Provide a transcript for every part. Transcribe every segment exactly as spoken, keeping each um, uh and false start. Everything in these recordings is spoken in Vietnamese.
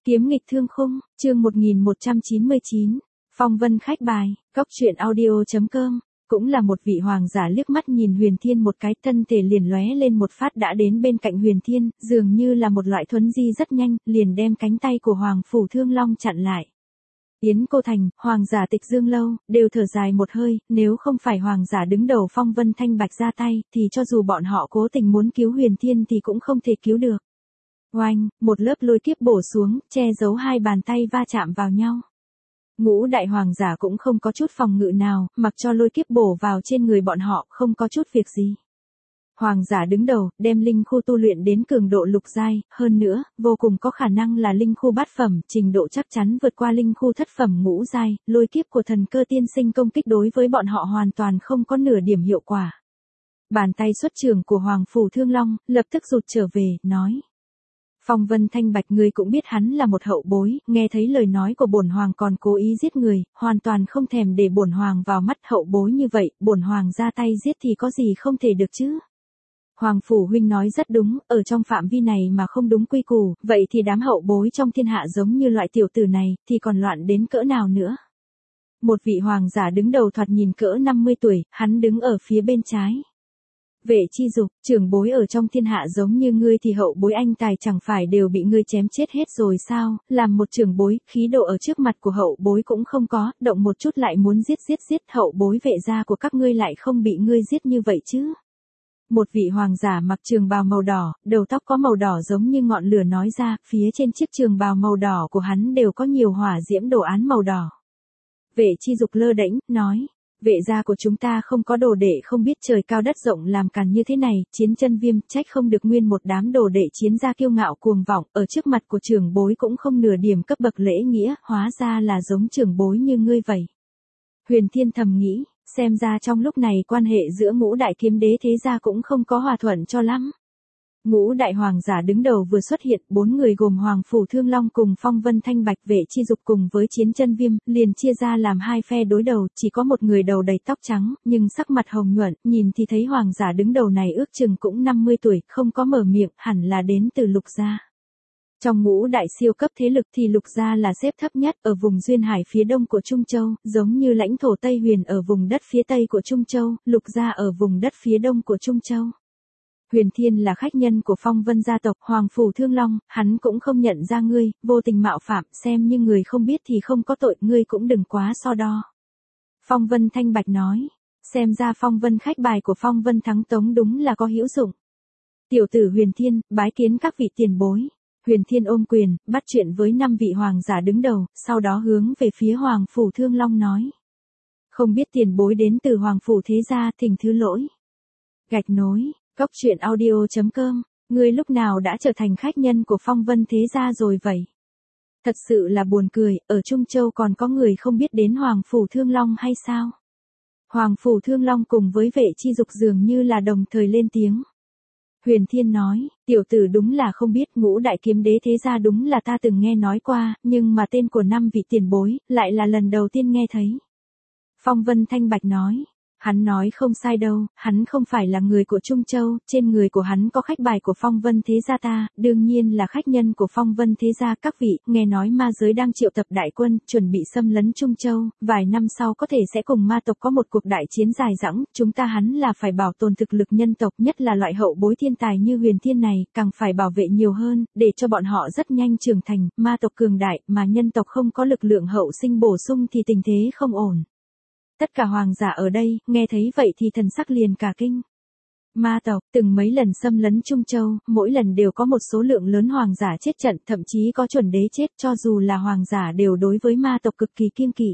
Kiếm nghịch thương khung, chương một nghìn một trăm chín mươi chín, Phong Vân khách bài, cóc truyện audio.com, cũng là một vị hoàng giả liếc mắt nhìn Huyền Thiên một cái, thân thể liền lóe lên một phát đã đến bên cạnh Huyền Thiên, dường như là một loại thuấn di rất nhanh, liền đem cánh tay của Hoàng Phủ Thương Long chặn lại. Yến Cô Thành, hoàng giả Tịch Dương Lâu, đều thở dài một hơi, nếu không phải hoàng giả đứng đầu Phong Vân Thanh Bạch ra tay, thì cho dù bọn họ cố tình muốn cứu Huyền Thiên thì cũng không thể cứu được. Oanh, một lớp lôi kiếp bổ xuống, che giấu hai bàn tay va chạm vào nhau. Ngũ đại hoàng giả cũng không có chút phòng ngự nào, mặc cho lôi kiếp bổ vào trên người bọn họ, không có chút việc gì. Hoàng giả đứng đầu, đem linh khu tu luyện đến cường độ lục giai, hơn nữa, vô cùng có khả năng là linh khu bát phẩm, trình độ chắc chắn vượt qua linh khu thất phẩm ngũ giai, lôi kiếp của thần cơ tiên sinh công kích đối với bọn họ hoàn toàn không có nửa điểm hiệu quả. Bàn tay xuất trường của Hoàng Phủ Thương Long, lập tức rụt trở về, nói. Phong Vân Thanh Bạch, ngươi cũng biết hắn là một hậu bối, nghe thấy lời nói của bổn hoàng còn cố ý giết người, hoàn toàn không thèm để bổn hoàng vào mắt, hậu bối như vậy, bổn hoàng ra tay giết thì có gì không thể được chứ? Hoàng phủ huynh nói rất đúng, ở trong phạm vi này mà không đúng quy củ, vậy thì đám hậu bối trong thiên hạ giống như loại tiểu tử này, thì còn loạn đến cỡ nào nữa? Một vị hoàng giả đứng đầu thoạt nhìn cỡ năm mươi tuổi, hắn đứng ở phía bên trái. Vệ Chi Dục, trưởng bối ở trong thiên hạ giống như ngươi thì hậu bối anh tài chẳng phải đều bị ngươi chém chết hết rồi sao, làm một trưởng bối, khí độ ở trước mặt của hậu bối cũng không có, động một chút lại muốn giết giết giết, hậu bối vệ gia của các ngươi lại không bị ngươi giết như vậy chứ. Một vị hoàng giả mặc trường bào màu đỏ, đầu tóc có màu đỏ giống như ngọn lửa nói ra, phía trên chiếc trường bào màu đỏ của hắn đều có nhiều hỏa diễm đồ án màu đỏ. Vệ Chi Dục lơ đễnh, nói. Vệ gia của chúng ta không có đồ đệ không biết trời cao đất rộng làm càn như thế này, Chiến Chân Viêm, trách không được nguyên một đám đồ đệ chiến gia kiêu ngạo cuồng vọng, ở trước mặt của trưởng bối cũng không nửa điểm cấp bậc lễ nghĩa, hóa ra là giống trưởng bối như ngươi vậy. Huyền Thiên thầm nghĩ, xem ra trong lúc này quan hệ giữa ngũ đại kiếm đế thế gia cũng không có hòa thuận cho lắm. Ngũ đại hoàng giả đứng đầu vừa xuất hiện, bốn người gồm Hoàng Phủ Thương Long cùng Phong Vân Thanh Bạch, Vệ Chi Dục cùng với Chiến Chân Viêm, liền chia ra làm hai phe đối đầu, chỉ có một người đầu đầy tóc trắng, nhưng sắc mặt hồng nhuận, nhìn thì thấy hoàng giả đứng đầu này ước chừng cũng năm mươi tuổi, không có mở miệng, hẳn là đến từ Lục gia. Trong ngũ đại siêu cấp thế lực thì Lục gia là xếp thấp nhất, ở vùng duyên hải phía đông của Trung Châu, giống như lãnh thổ Tây Huyền ở vùng đất phía tây của Trung Châu, Lục gia ở vùng đất phía đông của Trung Châu. Huyền Thiên là khách nhân của Phong Vân gia tộc, Hoàng Phủ Thương Long, hắn cũng không nhận ra ngươi, vô tình mạo phạm, xem như người không biết thì không có tội, ngươi cũng đừng quá so đo. Phong Vân Thanh Bạch nói, xem ra Phong Vân khách bài của Phong Vân Thắng Tống đúng là có hữu dụng. Tiểu tử Huyền Thiên, bái kiến các vị tiền bối. Huyền Thiên ôm quyền, bắt chuyện với năm vị hoàng giả đứng đầu, sau đó hướng về phía Hoàng Phủ Thương Long nói. Không biết tiền bối đến từ Hoàng Phủ thế gia, thỉnh thứ lỗi. Gạch nối. Cóc truyện audio.com, ngươi lúc nào đã trở thành khách nhân của Phong Vân thế gia rồi vậy? Thật sự là buồn cười, ở Trung Châu còn có người không biết đến Hoàng Phủ Thương Long hay sao? Hoàng Phủ Thương Long cùng với Vệ Chi Dục dường như là đồng thời lên tiếng. Huyền Thiên nói, tiểu tử đúng là không biết, ngũ đại kiếm đế thế gia đúng là ta từng nghe nói qua, nhưng mà tên của năm vị tiền bối, lại là lần đầu tiên nghe thấy. Phong Vân Thanh Bạch nói. Hắn nói không sai đâu, hắn không phải là người của Trung Châu, trên người của hắn có khách bài của Phong Vân thế gia ta, đương nhiên là khách nhân của Phong Vân thế gia các vị, nghe nói ma giới đang triệu tập đại quân, chuẩn bị xâm lấn Trung Châu, vài năm sau có thể sẽ cùng ma tộc có một cuộc đại chiến dài dẳng, chúng ta hắn là phải bảo tồn thực lực nhân tộc, nhất là loại hậu bối thiên tài như Huyền Thiên này, càng phải bảo vệ nhiều hơn, để cho bọn họ rất nhanh trưởng thành, ma tộc cường đại, mà nhân tộc không có lực lượng hậu sinh bổ sung thì tình thế không ổn. Tất cả hoàng giả ở đây, nghe thấy vậy thì thần sắc liền cả kinh. Ma tộc, từng mấy lần xâm lấn Trung Châu, mỗi lần đều có một số lượng lớn hoàng giả chết trận, thậm chí có chuẩn đế chết, cho dù là hoàng giả đều đối với ma tộc cực kỳ kiêng kỵ.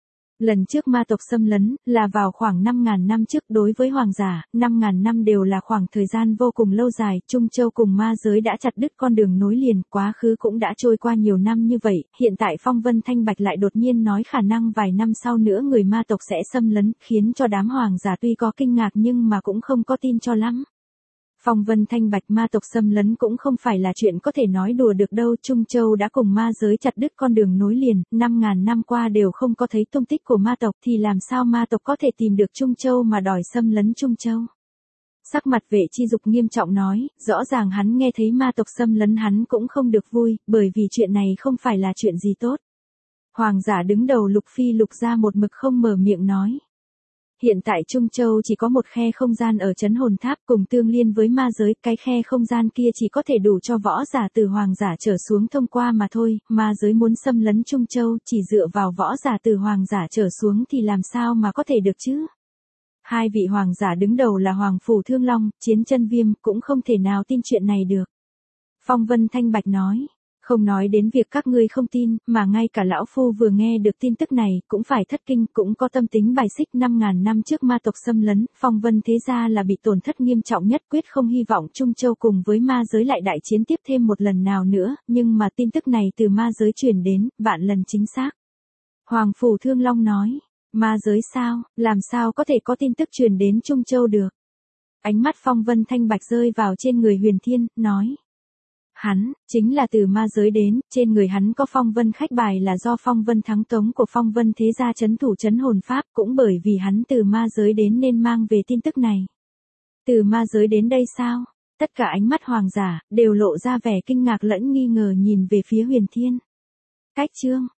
Lần trước ma tộc xâm lấn, là vào khoảng năm ngàn năm trước, đối với hoàng giả, năm ngàn năm đều là khoảng thời gian vô cùng lâu dài, Trung Châu cùng ma giới đã chặt đứt con đường nối liền, quá khứ cũng đã trôi qua nhiều năm như vậy, hiện tại Phong Vân Thanh Bạch lại đột nhiên nói khả năng vài năm sau nữa người ma tộc sẽ xâm lấn, khiến cho đám hoàng giả tuy có kinh ngạc nhưng mà cũng không có tin cho lắm. Phong Vân Thanh Bạch, ma tộc xâm lấn cũng không phải là chuyện có thể nói đùa được đâu, Trung Châu đã cùng ma giới chặt đứt con đường nối liền, năm ngàn năm qua đều không có thấy tung tích của ma tộc thì làm sao ma tộc có thể tìm được Trung Châu mà đòi xâm lấn Trung Châu. Sắc mặt Vệ Chi Dục nghiêm trọng nói, rõ ràng hắn nghe thấy ma tộc xâm lấn hắn cũng không được vui, bởi vì chuyện này không phải là chuyện gì tốt. Hoàng giả đứng đầu Lục Phi Lục gia một mực không mở miệng nói. Hiện tại Trung Châu chỉ có một khe không gian ở trấn hồn tháp cùng tương liên với ma giới, cái khe không gian kia chỉ có thể đủ cho võ giả từ hoàng giả trở xuống thông qua mà thôi, ma giới muốn xâm lấn Trung Châu chỉ dựa vào võ giả từ hoàng giả trở xuống thì làm sao mà có thể được chứ? Hai vị hoàng giả đứng đầu là Hoàng Phủ Thương Long, Chiến Chân Viêm cũng không thể nào tin chuyện này được. Phong Vân Thanh Bạch nói. Không nói đến việc các ngươi không tin, mà ngay cả lão phu vừa nghe được tin tức này, cũng phải thất kinh, cũng có tâm tính bài xích. Năm ngàn năm trước ma tộc xâm lấn, Phong Vân thế gia là bị tổn thất nghiêm trọng nhất, quyết không hy vọng Trung Châu cùng với ma giới lại đại chiến tiếp thêm một lần nào nữa, nhưng mà tin tức này từ ma giới truyền đến, vạn lần chính xác. Hoàng Phủ Thương Long nói, ma giới sao, làm sao có thể có tin tức truyền đến Trung Châu được? Ánh mắt Phong Vân Thanh Bạch rơi vào trên người Huyền Thiên, nói. Hắn, chính là từ ma giới đến, trên người hắn có phong vân khách bài là do phong vân thắng tống của phong vân thế gia trấn thủ trấn hồn pháp, cũng bởi vì hắn từ ma giới đến nên mang về tin tức này. Từ ma giới đến đây sao? Tất cả ánh mắt hoàng giả, đều lộ ra vẻ kinh ngạc lẫn nghi ngờ nhìn về phía Huyền Thiên. Cách chương,